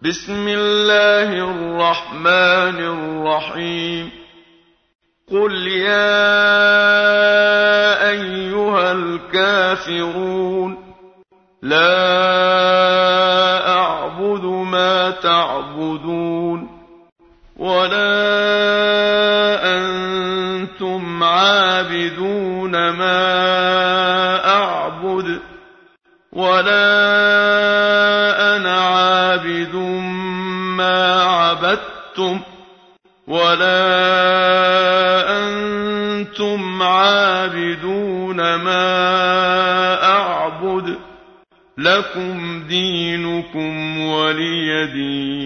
بسم الله الرحمن الرحيم. قل يا أيها الكافرون لا أعبد ما تعبدون ولا أنتم عابدون ما أعبد ولا أنا عابد ما عبدتم ولا أنتم عابدون ما أعبد لكم دينكم ولي دين.